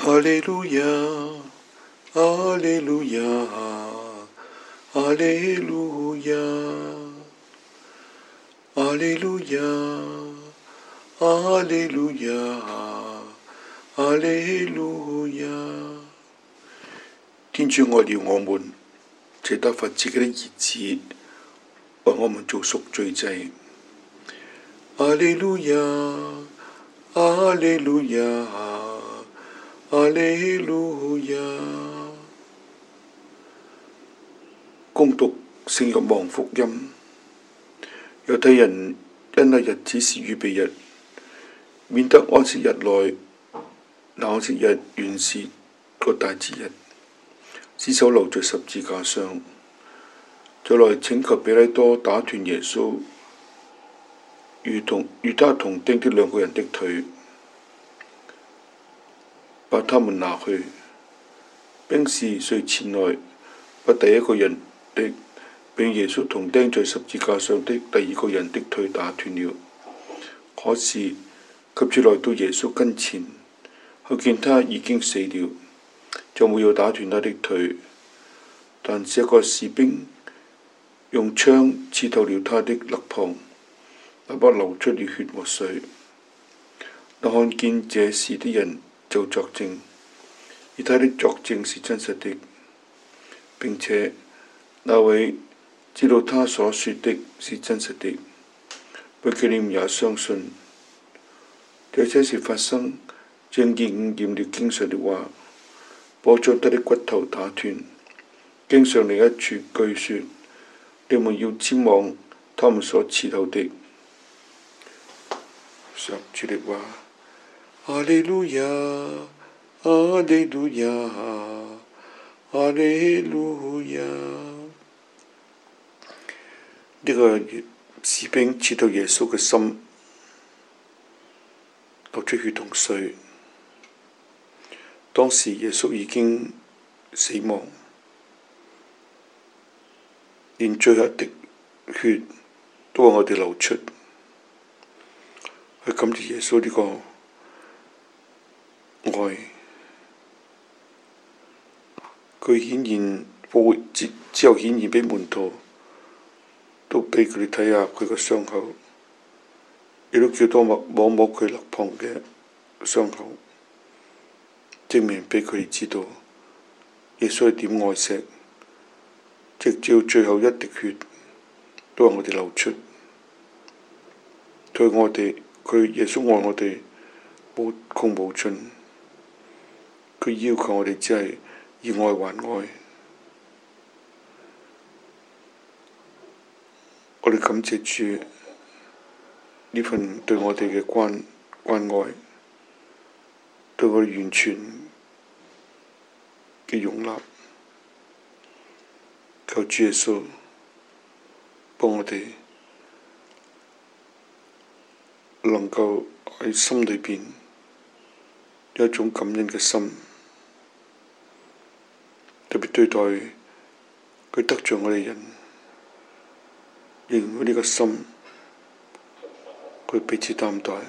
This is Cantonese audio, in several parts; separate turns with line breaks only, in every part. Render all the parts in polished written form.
利路亞，阿利路亞，阿利路亞，阿利路亞，阿利路亞，阿利路亞。天主愛了我們，且打發自己的兒子為我們做贖罪祭。阿利路亞，阿利路亞，阿利路亞。恭讀聖若望福音。猶太人因那日子是預備日，免得安息日來，那安息日原是個大節日，屍首留在十字架上，就來請求彼拉多打斷耶穌與他同釘的兩個人的腿，把他們拿去。兵士遂前來，把第一個人的並耶穌同釘在十字架上的第二個人的腿打斷了。可是及至來到耶穌跟前，看見他已經死了，就沒有打斷他的腿，但是一個士兵用槍刺透了他的肋旁，那把流出了血和水。那看見這事的人就作證，而他的作證是真實的，並且那位知道他所說的是真實的，貝基念也相信。這些事發生，正應驗了經上的話：我將他的骨頭打斷。經上另一處據說：你們要瞻望他們所刺透的。上主的話。阿利路亞，阿利路亞，阿利路亞。呢個士兵刺透耶穌嘅心，流出血同水。當時耶穌已經死亡，連最後一滴血都為我哋流出。去感謝耶穌呢個愛，佢顯現復活之後顯現俾門徒，都俾佢哋睇下佢個傷口，亦都叫多摸摸佢肋旁嘅傷口，證明俾佢哋知道耶穌係點愛錫，直至最後一滴血都係我哋流出。耶穌愛我哋無窮無盡，佢要求我哋只係以愛還愛。我哋感謝主呢份對我哋嘅關愛，對我哋完全嘅容納。求主耶穌幫我哋能夠喺心裏邊有一種感恩嘅心，特別對待佢得罪我哋人，用呢個心佢彼此擔待。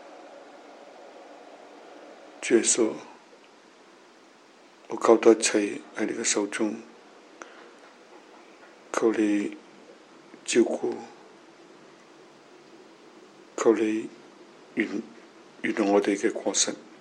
主耶穌，我交託一切喺你嘅手中，求你照顧，求你原諒我哋嘅過失。